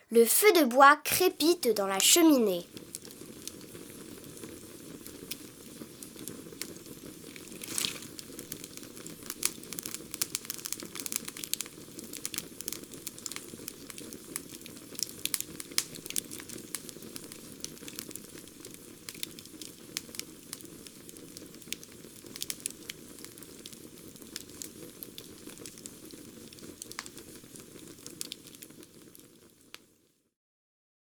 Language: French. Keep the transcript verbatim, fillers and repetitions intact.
Le feu de bois crépite dans la cheminée.